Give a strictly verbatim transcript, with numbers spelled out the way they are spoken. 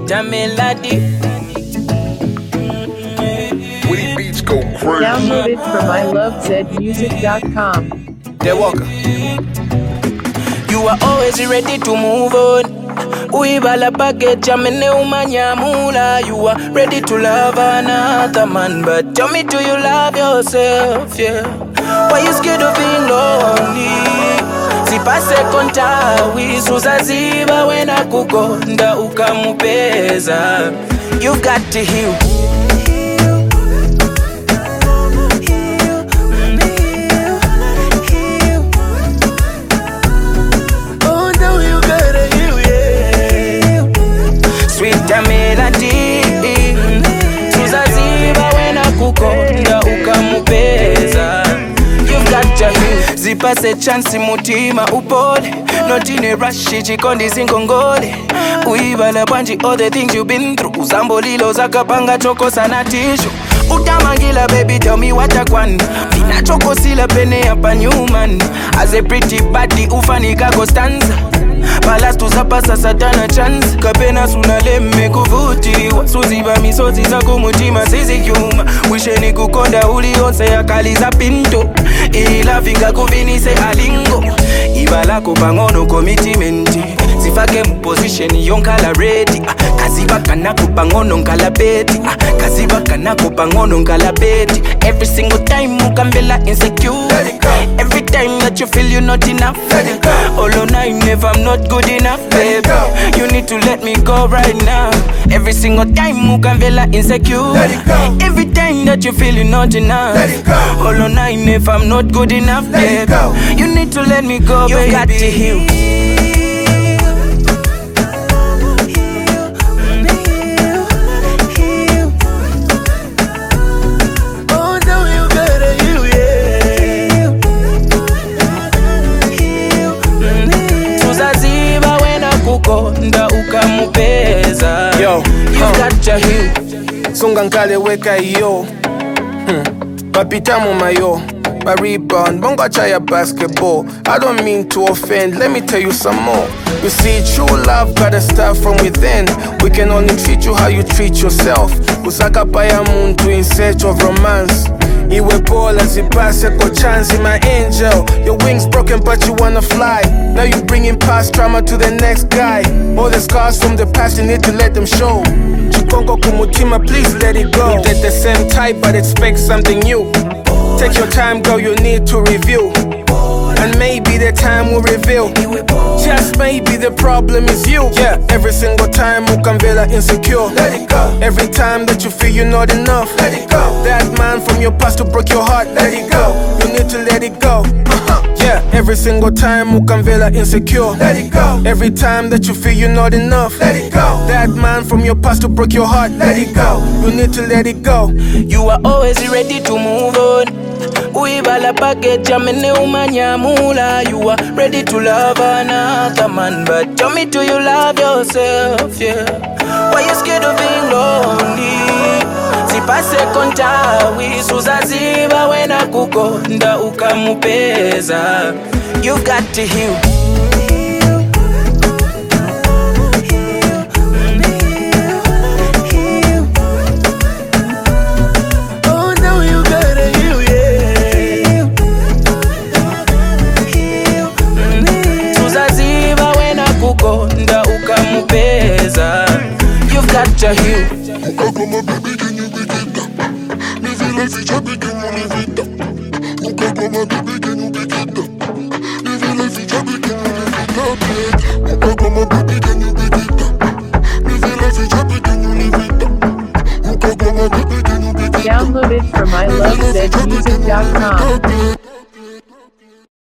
a melody. Witty beats go crazy. Download it from I love zed music dot com. The Walker. You are always ready to move on. Uibala package, amene umanyamula. You are ready to love another man, but tell me, do you love yourself? Yeah. Why you scared of being lonely? Sipase kontawi suzaziba wena kukonda ukamupeza. You've got to heal. Melody suzaziba wena kukonda ukamupeza. You've got to heal. Zipase chance mutima upole. Not in a rush, chikondi zingongole. Uibala banji all the things you've been through. Zambolilo zakapanga choko sana tishu. Utamangila baby, tell me what I want. Vina choko sila pene hapa Newman. As a pretty body ufanika go stanza. Balas tuzapasa satana chance. Kapena sunaleme kuvutiwa. Suziba misozi zako mutima sisi yuma. Wishe ni kukonda ulionse ya kaliza pinto. Ila finga kuvinise alingo. Ibalako pangono komitimenti. Sifake mposition yonkala ready. Kazibaka nako pangono nkala beti. Kazibaka nako pangono nkala beti. Every single time mukambela insecure. Every time that you feel you're not enough. All on nine if I'm not good enough, babe. You need to let me go right now. Every single time mukambela insecure. Every time that you feel you're not enough. All on nine if I'm not good enough, babe. You need to let me go, baby. You got to heal. Nda ukamupeza. Yo, you huh. Got to heal. Sunga nkale weka yo. Hmm. Papitamu mayo. My rebound, bongo chaya basketball. I don't mean to offend, let me tell you some more. You see, true love gotta start from within. We can only treat you how you treat yourself. Usaka paya muntu in search of romance. Iwe bola zipase ko chance, my angel. Your wings broken but you wanna fly. Now you bringing past trauma to the next guy. All the scars from the past you need to let them show. Chikongo kumutima, please let it go. We did the same type but expect something new. Take your time, girl, you need to review. And maybe the time will reveal. Just maybe the problem is you. Yeah, every single time ukambela insecure. Let it go. Every time that you feel you're not enough. Let it go. That man from your past who broke your heart. Let it go. You need to let it go. Uh-huh. Yeah, every single time ukambela insecure. Let it go. Every time that you feel you're not enough. Let it go. That man from your past who broke your heart. Let it go. You need to let it go. You are always ready to move on. Uibala package, amene umanyamula. You are ready to love another man, but tell me, do you love yourself? Yeah. Why you scared of being lonely? Sipase kontawi suzaziba wena kukonda ukamupeza. You've got to heal. Nda ukamupeza. You've got to heal. Ukagoma baby, can you pick it up? Me feel like feature big, can you live it up? Ukagoma baby, can you pick it up? Me feel like feature big, can you live it up? Ukagoma baby, can you pick it up? Me feel like feature big, can you live it up? Ukagoma baby, can you pick it up? Download it from I love zed music dot com.